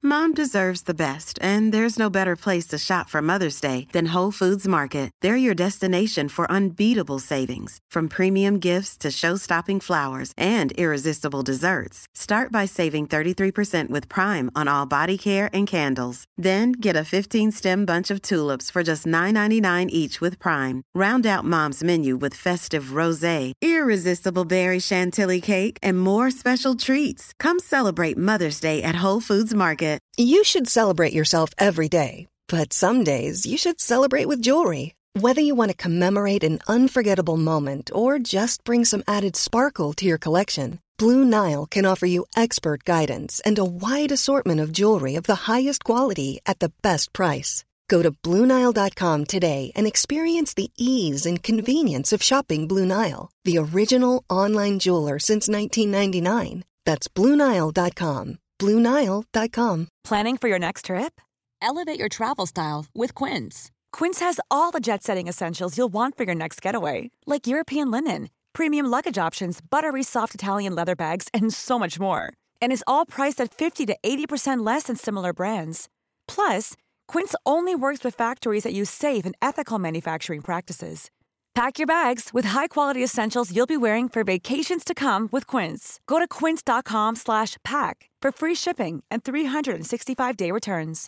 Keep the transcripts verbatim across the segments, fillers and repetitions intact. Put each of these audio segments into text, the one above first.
Mom deserves the best, and there's no better place to shop for Mother's Day than Whole Foods Market. They're your destination for unbeatable savings, from premium gifts to show-stopping flowers and irresistible desserts. Start by saving thirty-three percent with Prime on all body care and candles. Then get a fifteen-stem bunch of tulips for just nine ninety-nine each with Prime. Round out Mom's menu with festive rosé, irresistible berry chantilly cake, and more special treats. Come celebrate Mother's Day at Whole Foods Market. You should celebrate yourself every day, but some days you should celebrate with jewelry. Whether you want to commemorate an unforgettable moment or just bring some added sparkle to your collection, Blue Nile can offer you expert guidance and a wide assortment of jewelry of the highest quality at the best price. Go to Blue Nile dot com today and experience the ease and convenience of shopping Blue Nile, the original online jeweler since nineteen ninety-nine. That's Blue Nile dot com. Blue Nile dot com. Planning for your next trip? Elevate your travel style with Quince. Quince has all the jet-setting essentials you'll want for your next getaway, like European linen, premium luggage options, buttery soft Italian leather bags, and so much more. And is all priced at fifty to eighty percent less than similar brands. Plus, Quince only works with factories that use safe and ethical manufacturing practices. Pack your bags with high-quality essentials you'll be wearing for vacations to come with Quince. Go to quince dot com slash pack for free shipping and three sixty-five day returns.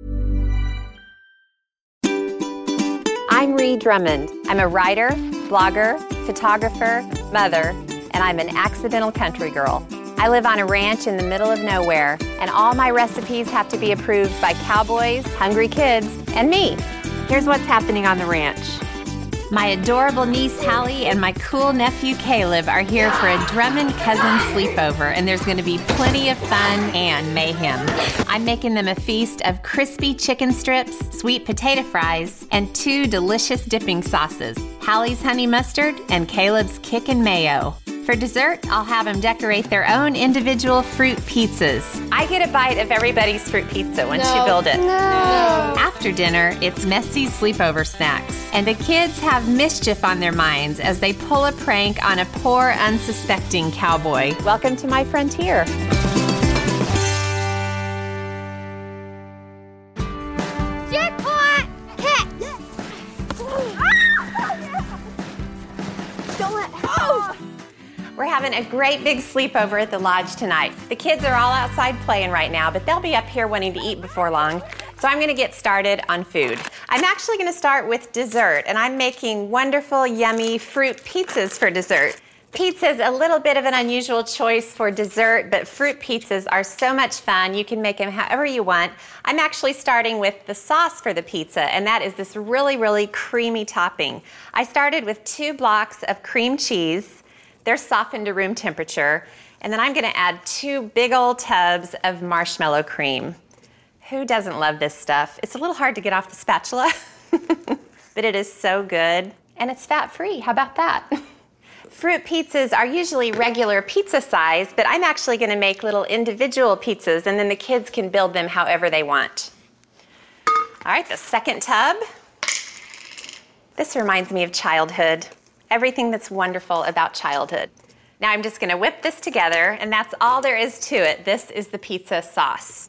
I'm Ree Drummond. I'm a writer, blogger, photographer, mother, and I'm an accidental country girl. I live on a ranch in the middle of nowhere, and all my recipes have to be approved by cowboys, hungry kids, and me. Here's what's happening on the ranch. My adorable niece, Hallie, and my cool nephew, Caleb, are here for a Drummond Cousins sleepover, and there's going to be plenty of fun and mayhem. I'm making them a feast of crispy chicken strips, sweet potato fries, and two delicious dipping sauces, Hallie's honey mustard and Caleb's kickin' mayo. For dessert, I'll have them decorate their own individual fruit pizzas. I get a bite of everybody's fruit pizza once no. you build it. No. After dinner, it's messy sleepover snacks. And the kids have mischief on their minds as they pull a prank on a poor, unsuspecting cowboy. Welcome to my frontier. Jackpot! Catch! Don't let... Oh! We're having a great big sleepover at the lodge tonight. The kids are all outside playing right now, but they'll be up here wanting to eat before long. So I'm gonna get started on food. I'm actually gonna start with dessert, and I'm making wonderful, yummy fruit pizzas for dessert. Pizza is a little bit of an unusual choice for dessert, but fruit pizzas are so much fun. You can make them however you want. I'm actually starting with the sauce for the pizza, and that is this really, really creamy topping. I started with two blocks of cream cheese. They're softened to room temperature. And then I'm gonna add two big old tubs of marshmallow cream. Who doesn't love this stuff? It's a little hard to get off the spatula, but it is so good. And it's fat-free, how about that? Fruit pizzas are usually regular pizza size, but I'm actually gonna make little individual pizzas, and then the kids can build them however they want. All right, the second tub. This reminds me of childhood. Everything that's wonderful about childhood. Now I'm just gonna whip this together, and that's all there is to it. This is the pizza sauce.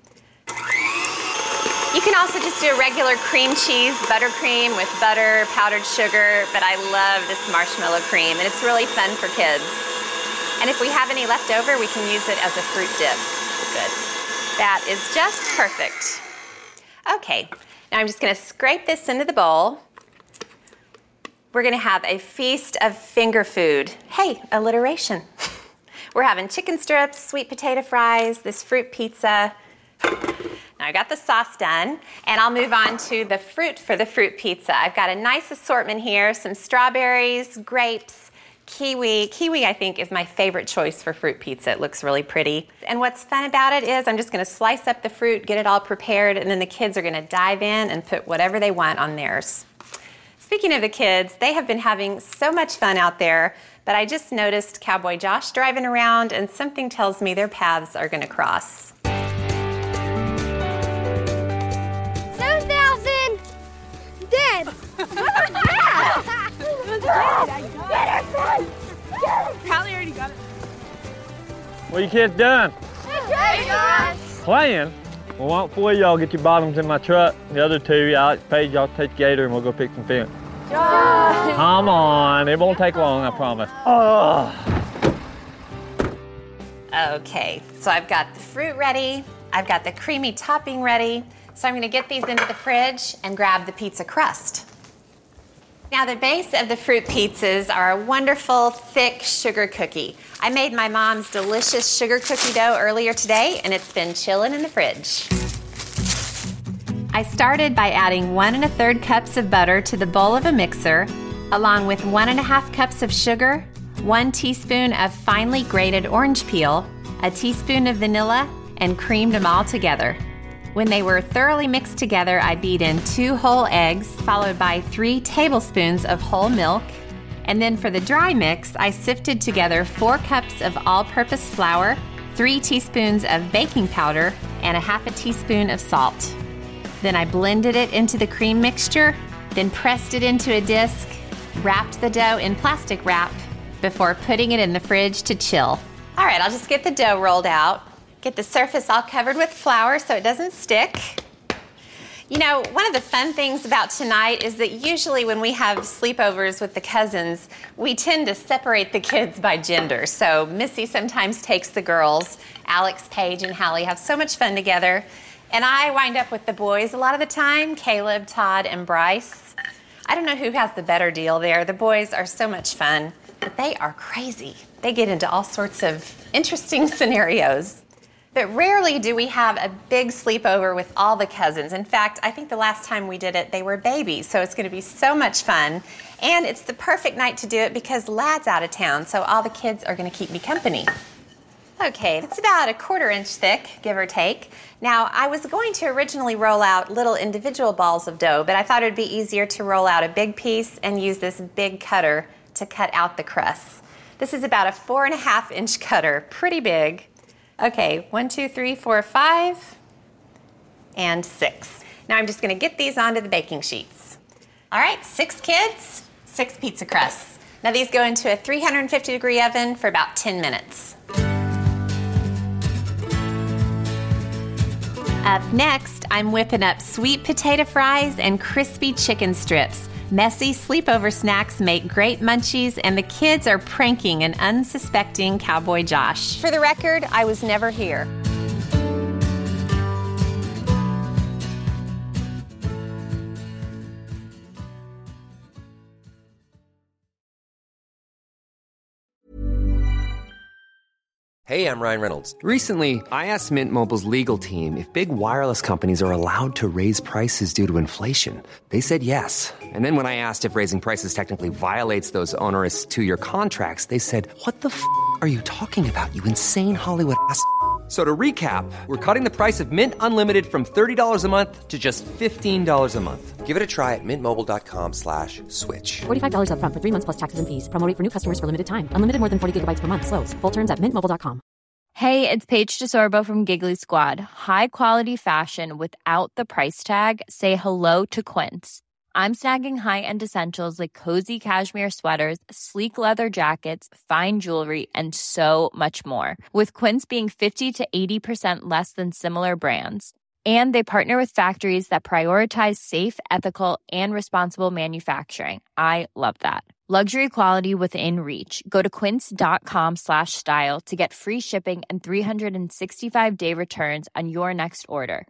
You can also just do a regular cream cheese, buttercream with butter, powdered sugar, but I love this marshmallow cream, and it's really fun for kids. And if we have any left over, we can use it as a fruit dip. It's good. That is just perfect. Okay, now I'm just gonna scrape this into the bowl. We're gonna have a feast of finger food. Hey, alliteration. We're having chicken strips, sweet potato fries, this fruit pizza. Now I got the sauce done, and I'll move on to the fruit for the fruit pizza. I've got a nice assortment here, some strawberries, grapes, kiwi. Kiwi, I think, is my favorite choice for fruit pizza. It looks really pretty. And what's fun about it is I'm just gonna slice up the fruit, get it all prepared, and then the kids are gonna dive in and put whatever they want on theirs. Speaking of the kids, they have been having so much fun out there, but I just noticed Cowboy Josh driving around, and something tells me their paths are gonna cross. seven thousand! Dead! Get her, son! Callie already got it. What are you kids doing? Hey, Josh! Playing? Well, why don't four of y'all get your bottoms in my truck? The other two, Alex, Paige, y'all take the gator and we'll go pick some fish. Josh! Come on, it won't take long, I promise. Oh. Okay, so I've got the fruit ready. I've got the creamy topping ready. So I'm gonna get these into the fridge and grab the pizza crust. Now the base of the fruit pizzas are a wonderful, thick sugar cookie. I made my mom's delicious sugar cookie dough earlier today, and it's been chilling in the fridge. I started by adding one and a third cups of butter to the bowl of a mixer, along with one and a half cups of sugar, one teaspoon of finely grated orange peel, a teaspoon of vanilla, and creamed them all together. When they were thoroughly mixed together, I beat in two whole eggs, followed by three tablespoons of whole milk. And then for the dry mix, I sifted together four cups of all-purpose flour, three teaspoons of baking powder, and a half a teaspoon of salt. Then I blended it into the cream mixture, then pressed it into a disc, wrapped the dough in plastic wrap before putting it in the fridge to chill. All right, I'll just get the dough rolled out. Get the surface all covered with flour so it doesn't stick. You know, one of the fun things about tonight is that usually when we have sleepovers with the cousins, we tend to separate the kids by gender. So Missy sometimes takes the girls. Alex, Paige, and Hallie have so much fun together. And I wind up with the boys a lot of the time, Caleb, Todd, and Bryce. I don't know who has the better deal there. The boys are so much fun, but they are crazy. They get into all sorts of interesting scenarios. But rarely do we have a big sleepover with all the cousins. In fact, I think the last time we did it, they were babies, so it's gonna be so much fun. And it's the perfect night to do it because Lad's out of town, so all the kids are gonna keep me company. Okay, it's about a quarter inch thick, give or take. Now, I was going to originally roll out little individual balls of dough, but I thought it'd be easier to roll out a big piece and use this big cutter to cut out the crusts. This is about a four and a half inch cutter, pretty big. Okay, one, two, three, four, five, and six. Now I'm just gonna get these onto the baking sheets. All right, six kids, six pizza crusts. Now these go into a three hundred fifty degree oven for about ten minutes. Up next, I'm whipping up sweet potato fries and crispy chicken strips. Messy sleepover snacks make great munchies, and the kids are pranking an unsuspecting Cowboy Josh. For the record, I was never here. Hey, I'm Ryan Reynolds. Recently, I asked Mint Mobile's legal team if big wireless companies are allowed to raise prices due to inflation. They said yes. And then when I asked if raising prices technically violates those onerous two-year contracts, they said, "What the f*** are you talking about, you insane Hollywood ass f- So to recap, we're cutting the price of Mint Unlimited from thirty dollars a month to just fifteen dollars a month. Give it a try at mintmobile.com slash switch. forty-five dollars up front for three months plus taxes and fees. Promo rate for new customers for limited time. Unlimited more than forty gigabytes per month. Slows full terms at mint mobile dot com. Hey, it's Paige DeSorbo from Giggly Squad. High quality fashion without the price tag. Say hello to Quince. I'm snagging high-end essentials like cozy cashmere sweaters, sleek leather jackets, fine jewelry, and so much more. With Quince being fifty to eighty percent less than similar brands. And they partner with factories that prioritize safe, ethical, and responsible manufacturing. I love that. Luxury quality within reach. Go to quince.com slash style to get free shipping and three hundred sixty-five day returns on your next order.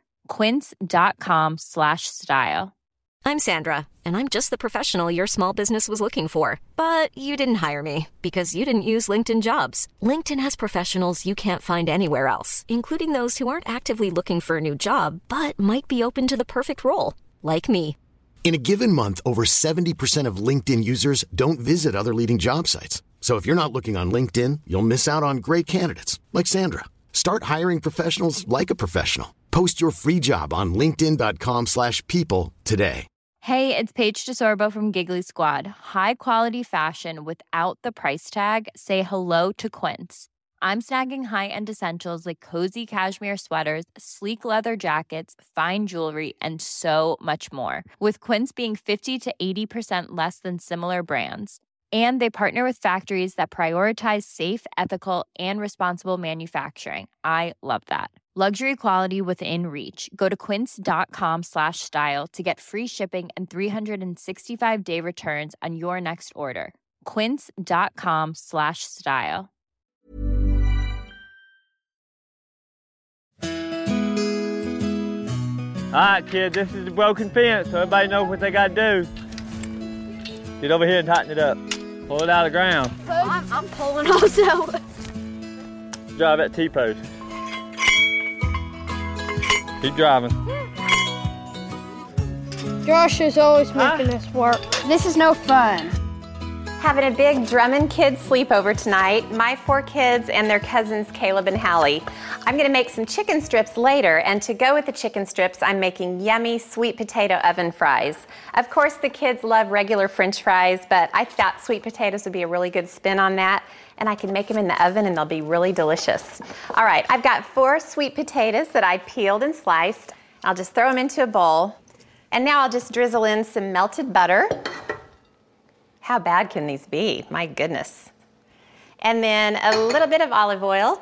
Quince.com slash style. I'm Sandra, and I'm just the professional your small business was looking for. But you didn't hire me because you didn't use LinkedIn Jobs. LinkedIn has professionals you can't find anywhere else, including those who aren't actively looking for a new job, but might be open to the perfect role, like me. In a given month, over seventy percent of LinkedIn users don't visit other leading job sites. So if you're not looking on LinkedIn, you'll miss out on great candidates like Sandra. Start hiring professionals like a professional. Post your free job on linkedin.com slash people today. Hey, it's Paige DeSorbo from Giggly Squad. High quality fashion without the price tag. Say hello to Quince. I'm snagging high-end essentials like cozy cashmere sweaters, sleek leather jackets, fine jewelry, and so much more. With Quince being fifty to eighty percent less than similar brands. And they partner with factories that prioritize safe, ethical, and responsible manufacturing. I love that. Luxury quality within reach. Go to quince.com slash style to get free shipping and three sixty-five day returns on your next order. Quince.com slash style. All right, kid, this is the broken fence, so everybody knows what they got to do. Get over here and tighten it up. Pull it out of the ground. I'm, I'm pulling also. Drive that T-post. Keep driving. Josh is always making us work. This is no fun. Having a big Drummond kids sleepover tonight. My four kids and their cousins Caleb and Hallie. I'm gonna make some chicken strips later, and to go with the chicken strips, I'm making yummy sweet potato oven fries. Of course, the kids love regular French fries, but I thought sweet potatoes would be a really good spin on that, and I can make them in the oven and they'll be really delicious. All right, I've got four sweet potatoes that I peeled and sliced. I'll just throw them into a bowl, and now I'll just drizzle in some melted butter. How bad can these be? My goodness. And then a little bit of olive oil,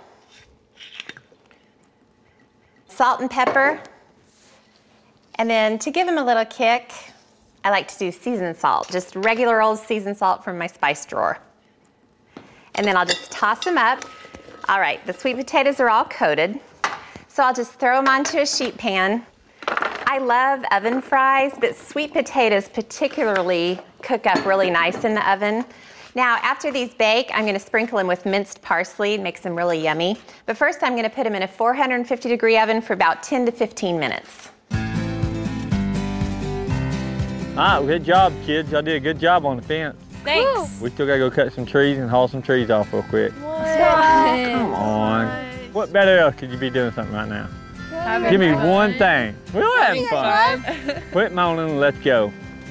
salt and pepper, and then to give them a little kick, I like to do seasoned salt, just regular old seasoned salt from my spice drawer. And then I'll just toss them up. All right, the sweet potatoes are all coated, so I'll just throw them onto a sheet pan. I love oven fries, but sweet potatoes particularly cook up really nice in the oven. Now, after these bake, I'm gonna sprinkle them with minced parsley, makes them really yummy. But first, I'm gonna put them in a four hundred fifty degree oven for about ten to fifteen minutes. All right, well, good job, kids. Y'all did a good job on the fence. Thanks. We still gotta go cut some trees and haul some trees off real quick. What? Come on. What better else could you be doing something right now? Having Give me fun. one thing. We're having fun. fun. Quit moaning and let's go.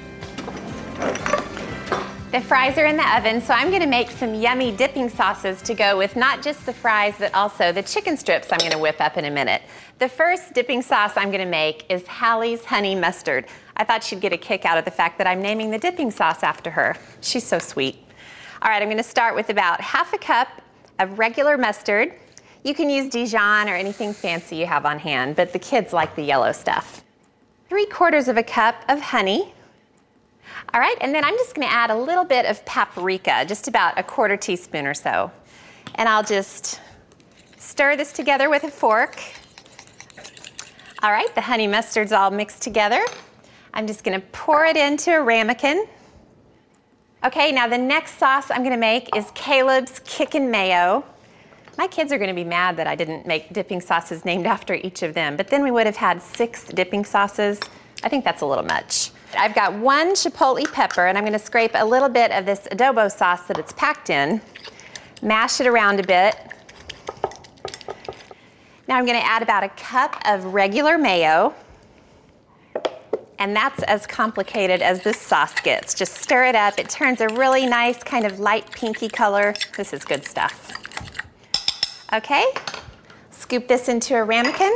The fries are in the oven, so I'm gonna make some yummy dipping sauces to go with not just the fries, but also the chicken strips I'm gonna whip up in a minute. The first dipping sauce I'm gonna make is Hallie's Honey Mustard. I thought she'd get a kick out of the fact that I'm naming the dipping sauce after her. She's so sweet. All right, I'm gonna start with about half a cup of regular mustard. You can use Dijon or anything fancy you have on hand, but the kids like the yellow stuff. Three quarters of a cup of honey. All right, and then I'm just gonna add a little bit of paprika, just about a quarter teaspoon or so. And I'll just stir this together with a fork. All right, the honey mustard's all mixed together. I'm just gonna pour it into a ramekin. Okay, now the next sauce I'm gonna make is Caleb's Kickin' Mayo. My kids are gonna be mad that I didn't make dipping sauces named after each of them, but then we would have had six dipping sauces. I think that's a little much. I've got one chipotle pepper, and I'm gonna scrape a little bit of this adobo sauce that it's packed in, mash it around a bit. Now I'm gonna add about a cup of regular mayo, and that's as complicated as this sauce gets. Just stir it up. It turns a really nice kind of light pinky color. This is good stuff. Okay, scoop this into a ramekin.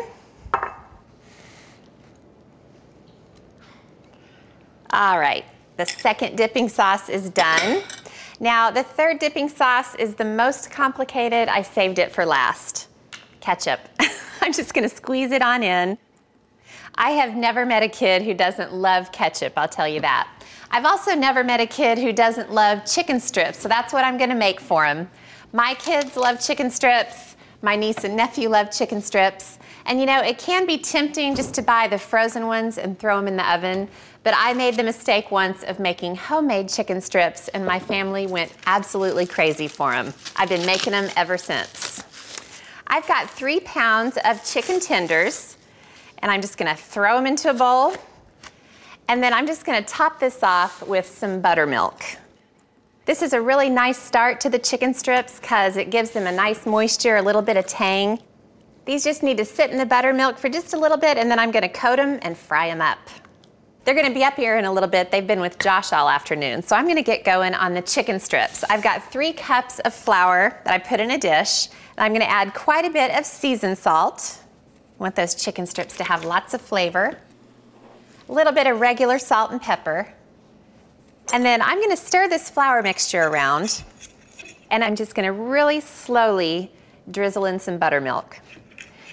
All right, the second dipping sauce is done. Now, the third dipping sauce is the most complicated. I saved it for last. Ketchup. I'm just gonna squeeze it on in. I have never met a kid who doesn't love ketchup, I'll tell you that. I've also never met a kid who doesn't love chicken strips, so that's what I'm gonna make for him. My kids love chicken strips. My niece and nephew love chicken strips. And you know, it can be tempting just to buy the frozen ones and throw them in the oven, but I made the mistake once of making homemade chicken strips, and my family went absolutely crazy for them. I've been making them ever since. I've got three pounds of chicken tenders, and I'm just gonna throw them into a bowl, and then I'm just gonna top this off with some buttermilk. This is a really nice start to the chicken strips because it gives them a nice moisture, a little bit of tang. These just need to sit in the buttermilk for just a little bit, and then I'm gonna coat them and fry them up. They're gonna be up here in a little bit. They've been with Josh all afternoon, so I'm gonna get going on the chicken strips. I've got three cups of flour that I put in a dish, and I'm gonna add quite a bit of seasoned salt. I want those chicken strips to have lots of flavor. A little bit of regular salt and pepper. And then I'm gonna stir this flour mixture around, and I'm just gonna really slowly drizzle in some buttermilk.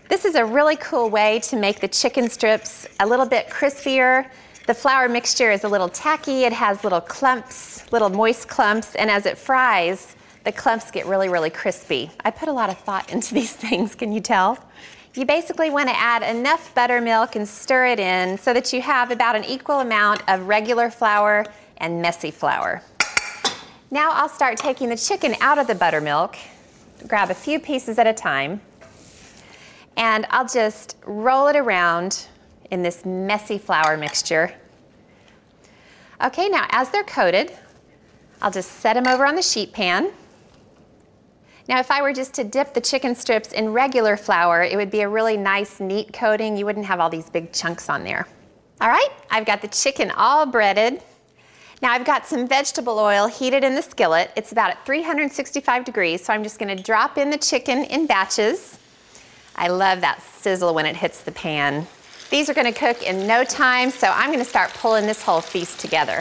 This is a really cool way to make the chicken strips a little bit crispier. The flour mixture is a little tacky. It has little clumps, little moist clumps, and as it fries, the clumps get really, really crispy. I put a lot of thought into these things, can you tell? You basically want to add enough buttermilk and stir it in so that you have about an equal amount of regular flour and messy flour. Now I'll start taking the chicken out of the buttermilk, grab a few pieces at a time, and I'll just roll it around in this messy flour mixture. Okay, now as they're coated, I'll just set them over on the sheet pan. Now if I were just to dip the chicken strips in regular flour, it would be a really nice, neat coating. You wouldn't have all these big chunks on there. All right, I've got the chicken all breaded. Now I've got some vegetable oil heated in the skillet. It's about at three hundred sixty-five degrees, so I'm just gonna drop in the chicken in batches. I love that sizzle when it hits the pan. These are gonna cook in no time, so I'm gonna start pulling this whole feast together.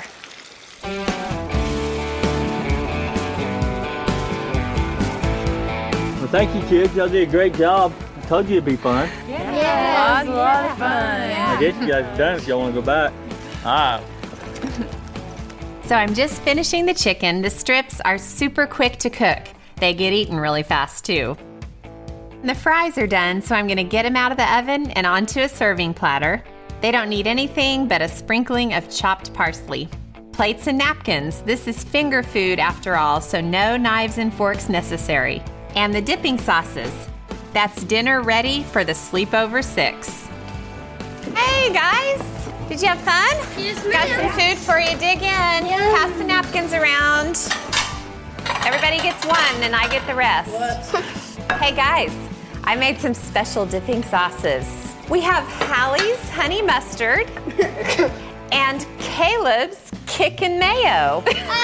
Well, thank you, kids. Y'all did a great job. I told you it'd be fun. Yeah, yeah, it was a lot of fun. Yeah. I guess you guys are done if y'all want to go back. All right. So I'm just finishing the chicken. The strips are super quick to cook. They get eaten really fast, too. The fries are done, so I'm going to get them out of the oven and onto a serving platter. They don't need anything but a sprinkling of chopped parsley. Plates and napkins. This is finger food after all, so no knives and forks necessary. And the dipping sauces. That's dinner ready for the Sleepover Six. Hey guys, did you have fun? Yes, Got some food for you. Dig in. Yeah. Pass the napkins around. Everybody gets one and I get the rest. Hey guys, I made some special dipping sauces. We have Hallie's honey mustard and Caleb's kickin' mayo.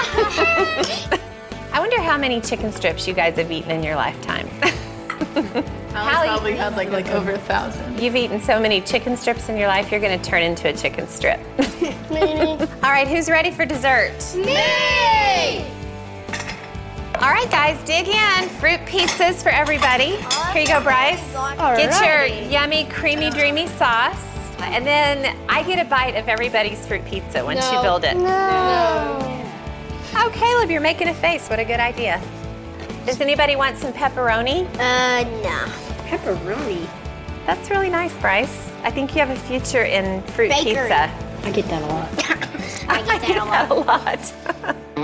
I wonder how many chicken strips you guys have eaten in your lifetime. Hallie probably had like like over a thousand. You've eaten so many chicken strips in your life, you're gonna turn into a chicken strip. All right, who's ready for dessert? Me! All right, guys, dig in. Fruit pizzas for everybody. Here you go, Bryce. Get your yummy, creamy, dreamy sauce. And then I get a bite of everybody's fruit pizza once No. you build it. No. Oh, Caleb, you're making a face. What a good idea. Does anybody want some pepperoni? Uh, no. Pepperoni? That's really nice, Bryce. I think you have a future in fruit Bakery. pizza. I get that a lot. I get that a lot. a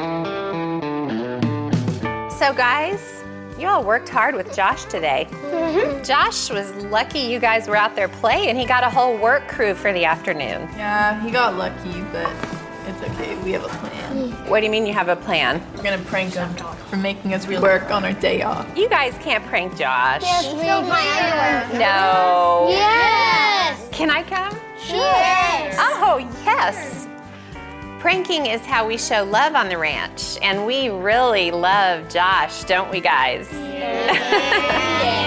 lot. So guys, you all worked hard with Josh today. Mm-hmm. Josh was lucky you guys were out there playing. He got a whole work crew for the afternoon. Yeah, he got lucky, but it's okay. We have a plan. What do you mean you have a plan? We're gonna prank him for making us work on our day off. You guys can't prank Josh. Yes, we filled my underwear. No. Yes. Can I come? Yes. Oh, yes. Pranking is how we show love on the ranch, and we really love Josh, don't we, guys? Yeah.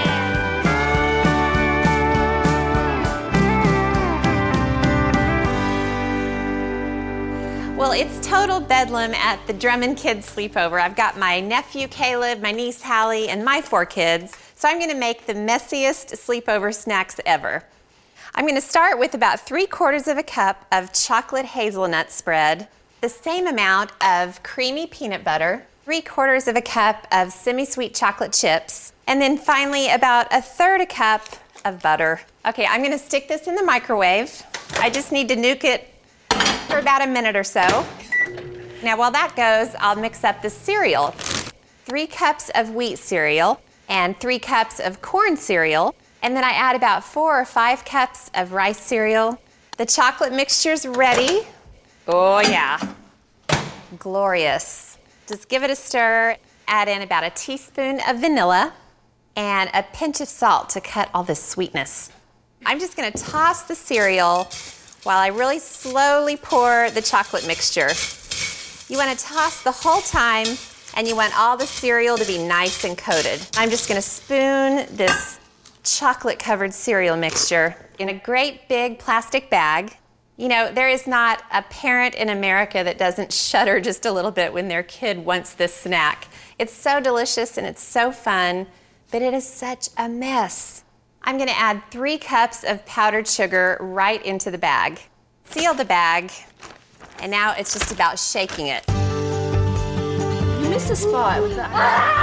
Well, it's total bedlam at the Drummond Kids Sleepover. I've got my nephew Caleb, my niece Hallie, and my four kids. So I'm gonna make the messiest sleepover snacks ever. I'm gonna start with about three quarters of a cup of chocolate hazelnut spread, the same amount of creamy peanut butter, three quarters of a cup of semi-sweet chocolate chips, and then finally about a third a cup of butter. Okay, I'm gonna stick this in the microwave. I just need to nuke it for about a minute or so. Now while that goes, I'll mix up the cereal. Three cups of wheat cereal and three cups of corn cereal. And then I add about four or five cups of rice cereal. The chocolate mixture's ready. Oh yeah, glorious. Just give it a stir. Add in about a teaspoon of vanilla and a pinch of salt to cut all this sweetness. I'm just gonna toss the cereal while I really slowly pour the chocolate mixture. You wanna toss the whole time, and you want all the cereal to be nice and coated. I'm just gonna spoon this chocolate-covered cereal mixture in a great big plastic bag. You know, there is not a parent in America that doesn't shudder just a little bit when their kid wants this snack. It's so delicious and it's so fun, but it is such a mess. I'm gonna add three cups of powdered sugar right into the bag. Seal the bag, and now it's just about shaking it. You missed a spot. With the...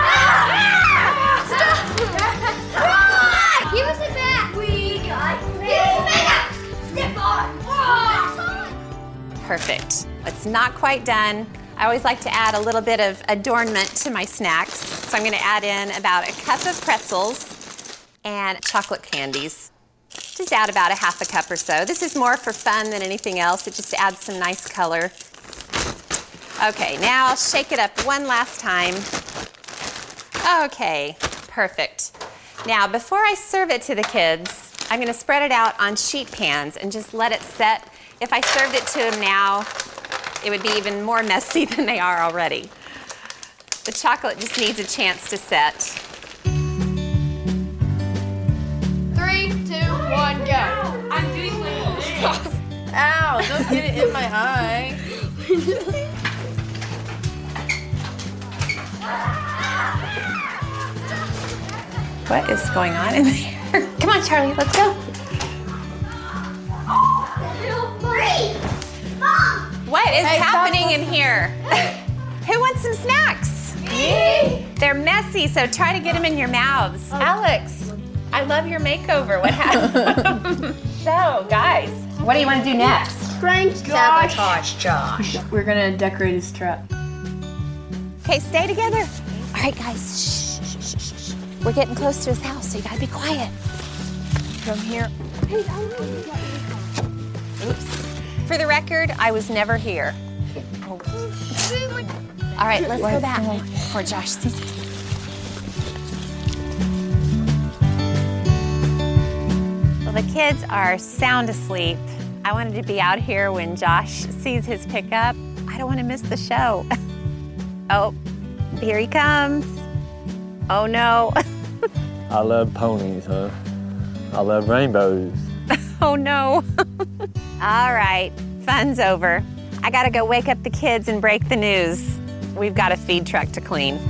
Stop! Give us it back! We got this! Step on! Perfect. It's not quite done. I always like to add a little bit of adornment to my snacks. So I'm gonna add in about a cup of pretzels and chocolate candies. Just add about a half a cup or so. This is more for fun than anything else. It just adds some nice color. Okay, now I'll shake it up one last time. Okay, perfect. Now, before I serve it to the kids, I'm gonna spread it out on sheet pans and just let it set. If I served it to them now, it would be even more messy than they are already. The chocolate just needs a chance to set. Three, two, one, go. I'm doing this. Ow, don't get it in my eye. What is going on in there? Come on, Charlie, let's go. What is hey, happening in here? Who wants some snacks? Me. They're messy, so try to get them in your mouths. Oh. Alex, I love your makeover. What happened? So, guys, what do you want to do next? Prank sabotage Josh. We're gonna decorate his truck. Okay, stay together. All right, guys, shh, shh, shh, shh. We're getting close to his house, so you gotta be quiet. From here. Oops. For the record, I was never here. Oh. All right, let's go back before Josh sees us. Well, the kids are sound asleep. I wanted to be out here when Josh sees his pickup. I don't want to miss the show. Oh, here he comes. Oh, no. I love ponies, huh? I love rainbows. Oh, no. All right, fun's over. I gotta go wake up the kids and break the news. We've got a feed truck to clean.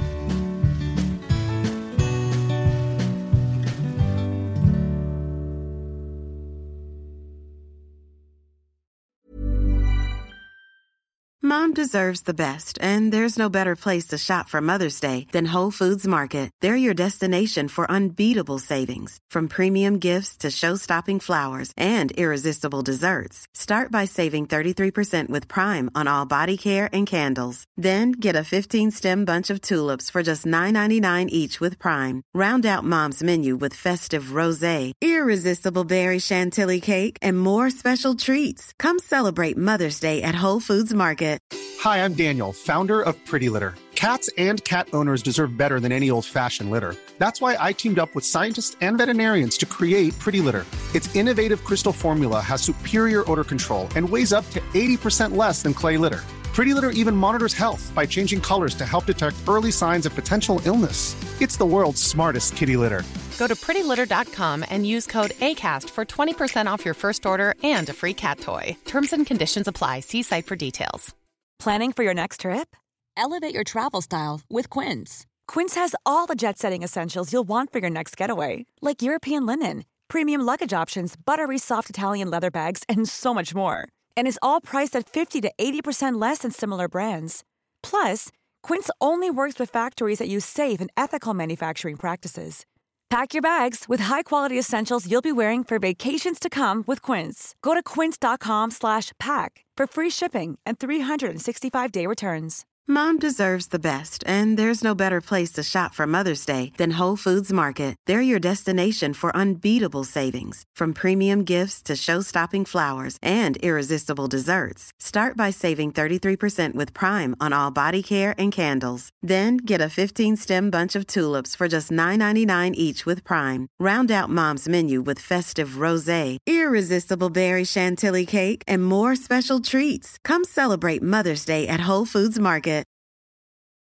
Mom deserves the best, and there's no better place to shop for Mother's Day than Whole Foods Market. They're your destination for unbeatable savings, from premium gifts to show-stopping flowers and irresistible desserts. Start by saving thirty-three percent with Prime on all body care and candles. Then get a fifteen-stem bunch of tulips for just nine ninety-nine each with Prime. Round out Mom's menu with festive rosé, irresistible berry chantilly cake, and more special treats. Come celebrate Mother's Day at Whole Foods Market. Hi, I'm Daniel, founder of Pretty Litter. Cats and cat owners deserve better than any old-fashioned litter. That's why I teamed up with scientists and veterinarians to create Pretty Litter. Its innovative crystal formula has superior odor control and weighs up to eighty percent less than clay litter. Pretty Litter even monitors health by changing colors to help detect early signs of potential illness. It's the world's smartest kitty litter. Go to pretty litter dot com and use code ACAST for twenty percent off your first order and a free cat toy. Terms and conditions apply. See site for details. Planning for your next trip? Elevate your travel style with Quince. Quince has all the jet-setting essentials you'll want for your next getaway, like European linen, premium luggage options, buttery soft Italian leather bags, and so much more. And is all priced at fifty to eighty percent less than similar brands. Plus, Quince only works with factories that use safe and ethical manufacturing practices. Pack your bags with high-quality essentials you'll be wearing for vacations to come with Quince. Go to quince dot com slash pack for free shipping and three sixty-five day returns. Mom deserves the best, and there's no better place to shop for Mother's Day than Whole Foods Market. They're your destination for unbeatable savings, from premium gifts to show-stopping flowers and irresistible desserts. Start by saving thirty-three percent with Prime on all body care and candles. Then get a fifteen-stem bunch of tulips for just nine ninety-nine each with Prime. Round out Mom's menu with festive rosé, irresistible berry chantilly cake, and more special treats. Come celebrate Mother's Day at Whole Foods Market.